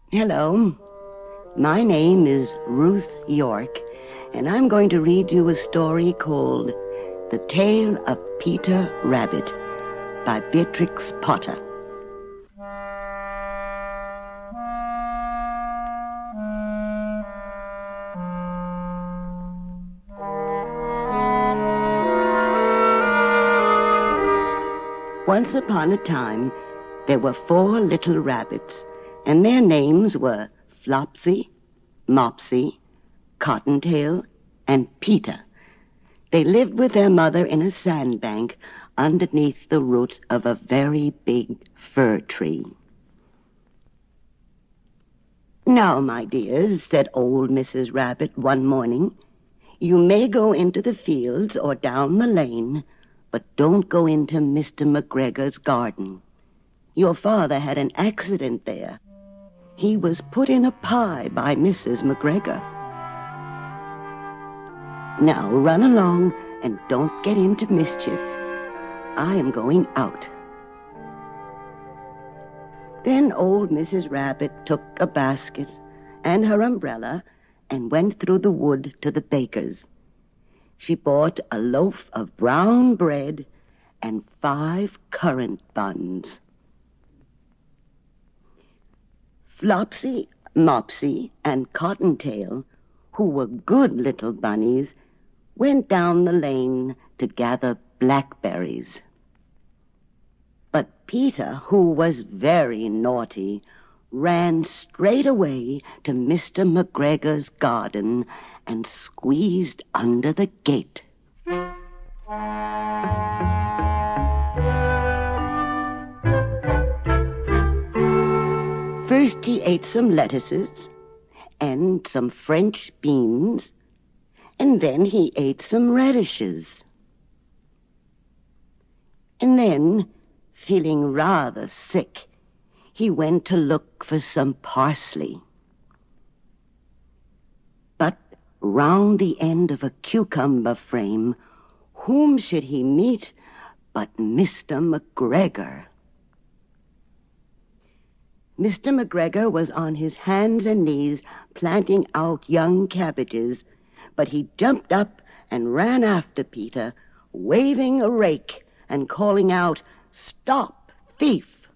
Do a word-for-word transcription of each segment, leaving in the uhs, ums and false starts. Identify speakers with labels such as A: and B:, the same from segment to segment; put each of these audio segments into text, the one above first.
A: Hello, my name is Ruth York, and I'm going to read you a story called The Tale of Peter Rabbit by Beatrix Potter. Once upon a time, there were four little rabbits, and their names were Flopsy, Mopsy, Cottontail, and Peter. They lived with their mother in a sandbank underneath the root of a very big fir tree. "Now, my dears," said old Missus Rabbit one morning, "you may go into the fields or down the lane, but don't go into Mister McGregor's garden. Your father had an accident there. He was put in a pie by Missus McGregor. Now run along and don't get into mischief. I am going out." Then old Missus Rabbit took a basket and her umbrella and went through the wood to the baker's. She bought a loaf of brown bread and five currant buns. Flopsy, Mopsy, and Cottontail, who were good little bunnies, went down the lane to gather blackberries. But Peter, who was very naughty, ran straight away to Mister McGregor's garden and squeezed under the gate. First he ate some lettuces and some French beans, and then he ate some radishes. And then, feeling rather sick, he went to look for some parsley. But round the end of a cucumber frame, whom should he meet but Mister McGregor? Mister McGregor was on his hands and knees planting out young cabbages, but he jumped up and ran after Peter, waving a rake and calling out, "Stop, thief!"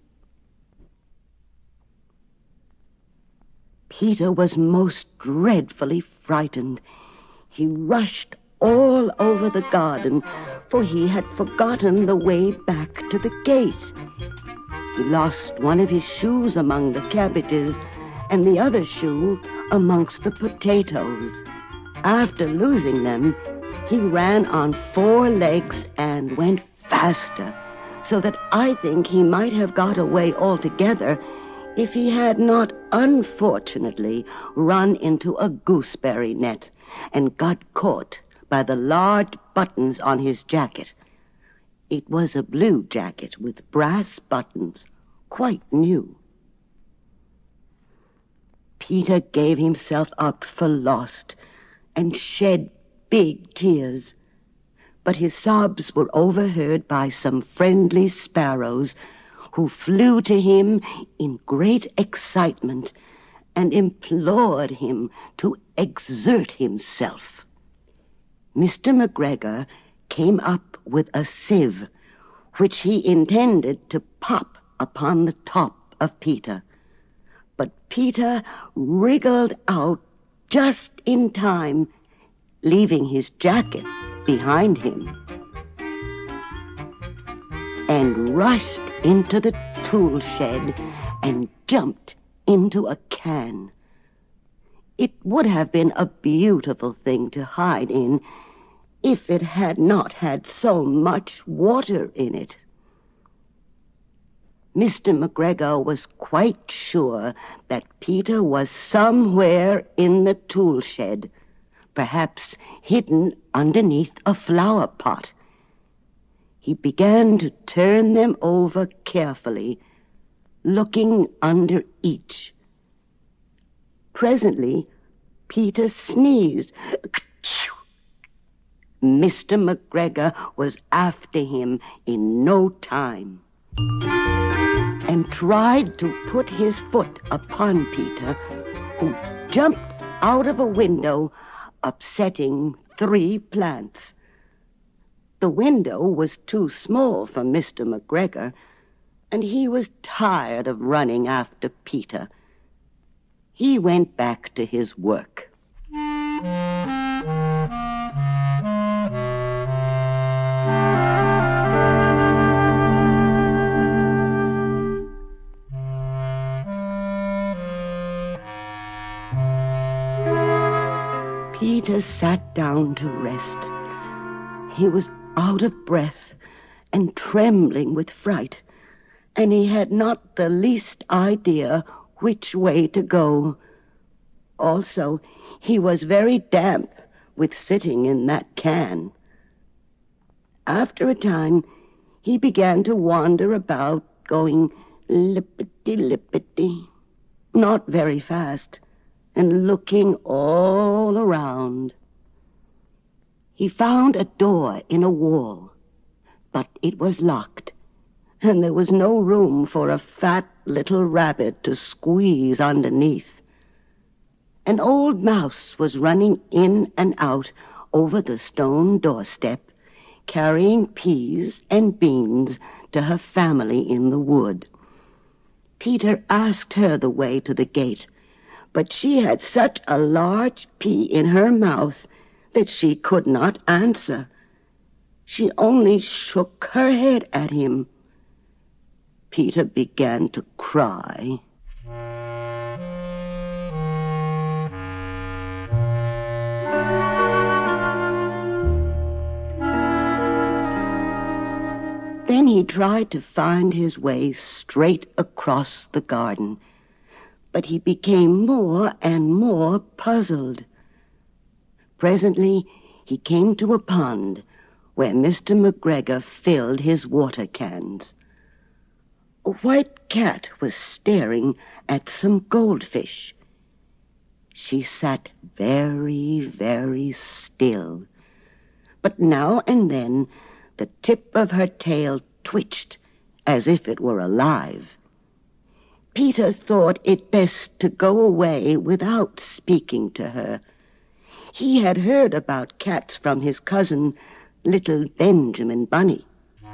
A: Peter was most dreadfully frightened. He rushed all over the garden, for he had forgotten the way back to the gate. He lost one of his shoes among the cabbages and the other shoe amongst the potatoes. After losing them, he ran on four legs and went faster, so that I think he might have got away altogether if he had not unfortunately run into a gooseberry net and got caught by the large buttons on his jacket. It was a blue jacket with brass buttons, quite new. Peter gave himself up for lost and shed big tears, but his sobs were overheard by some friendly sparrows who flew to him in great excitement and implored him to exert himself. Mister McGregor came up with a sieve, which he intended to pop upon the top of Peter. But Peter wriggled out just in time, leaving his jacket behind him, and rushed into the tool shed and jumped into a can. It would have been a beautiful thing to hide in if it had not had so much water in it. Mister McGregor was quite sure that Peter was somewhere in the tool shed, perhaps hidden underneath a flower pot. He began to turn them over carefully, looking under each. Presently, Peter sneezed. Mister McGregor was after him in no time. And and tried to put his foot upon Peter, who jumped out of a window, upsetting three plants. The window was too small for Mister McGregor, and he was tired of running after Peter. He went back to his work. Peter sat down to rest. He was out of breath and trembling with fright, and he had not the least idea which way to go. Also, he was very damp with sitting in that can. After a time, he began to wander about, going lippity-lippity, not very fast, and looking all around. He found a door in a wall, but it was locked, and there was no room for a fat little rabbit to squeeze underneath. An old mouse was running in and out over the stone doorstep, carrying peas and beans to her family in the wood. Peter asked her the way to the gate, but she had such a large pea in her mouth that she could not answer. She only shook her head at him. Peter began to cry. Then he tried to find his way straight across the garden, but he became more and more puzzled. Presently, he came to a pond where Mister McGregor filled his water cans. A white cat was staring at some goldfish. She sat very, very still, but now and then the tip of her tail twitched as if it were alive. Peter thought it best to go away without speaking to her. He had heard about cats from his cousin, little Benjamin Bunny.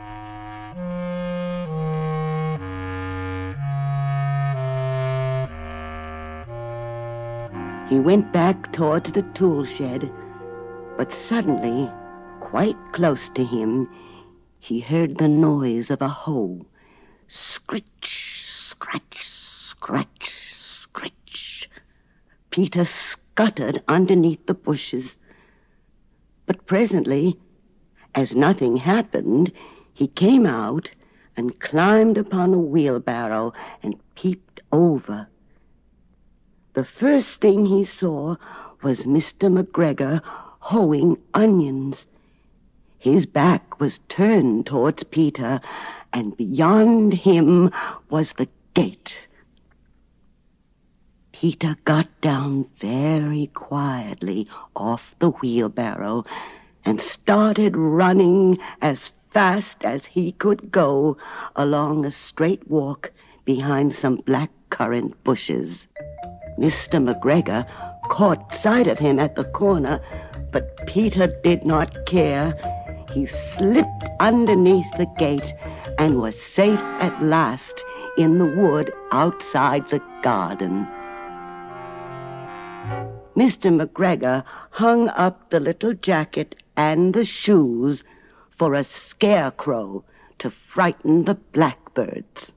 A: He went back towards the tool shed, but suddenly, quite close to him, he heard the noise of a hoe. Scritch, scratch, scratch, scritch. Peter scuttered underneath the bushes. But presently, as nothing happened, he came out and climbed upon a wheelbarrow and peeped over. The first thing he saw was Mister McGregor hoeing onions. His back was turned towards Peter, and beyond him was the gate. Peter got down very quietly off the wheelbarrow and started running as fast as he could go along a straight walk behind some black currant bushes. Mister McGregor caught sight of him at the corner, but Peter did not care. He slipped underneath the gate and was safe at last in the wood outside the garden. Mister McGregor hung up the little jacket and the shoes for a scarecrow to frighten the blackbirds.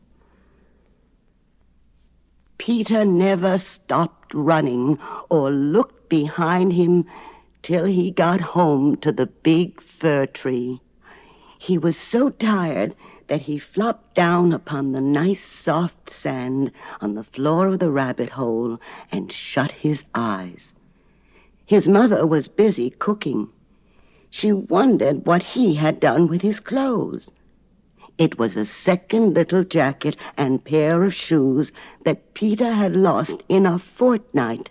A: Peter never stopped running or looked behind him till he got home to the big fir tree. He was so tired that he flopped down upon the nice soft sand on the floor of the rabbit hole and shut his eyes. His mother was busy cooking. She wondered what he had done with his clothes. It was a second little jacket and pair of shoes that Peter had lost in a fortnight.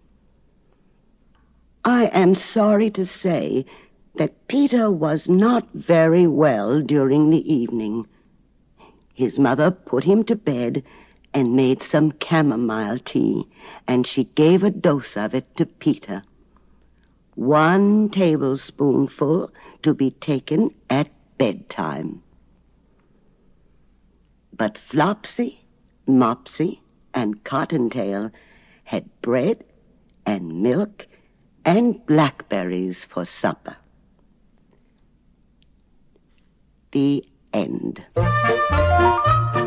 A: I am sorry to say that Peter was not very well during the evening. His mother put him to bed and made some chamomile tea, and she gave a dose of it to Peter. One tablespoonful to be taken at bedtime. But Flopsy, Mopsy, and Cottontail had bread and milk and blackberries for supper. The end.